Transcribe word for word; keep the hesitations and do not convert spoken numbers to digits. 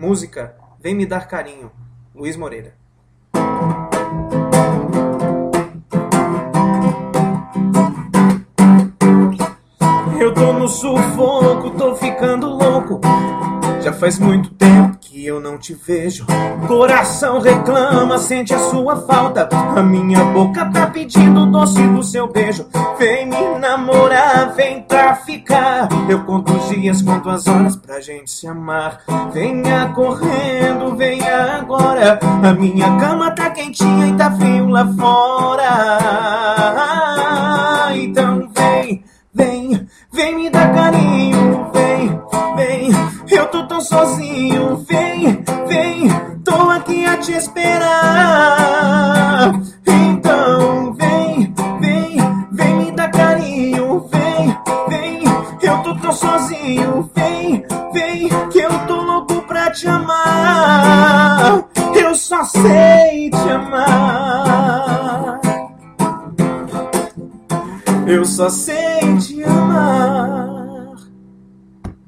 Música Vem Me Dar Carinho, Luiz Moreira. Eu tô no sufoco, tô ficando louco. Já faz muito tempo que eu não te vejo. Coração reclama, sente a sua falta. A minha boca tá pedindo o doce do seu beijo. Vem me namorar, vem traficar. Eu conto os dias, conto as horas pra gente se amar. Venha correndo, venha agora. A minha cama tá quentinha e tá frio lá fora. Então vem, vem, vem me dar carinho. Vem, vem, eu tô tão sozinho. Vem, vem, tô aqui a te esperar. Então vem, vem, vem me dar carinho. Vem, vem, eu tô tão sozinho. Vem, vem, que eu tô louco pra te amar. Eu só sei te amar. Eu só sei te amar.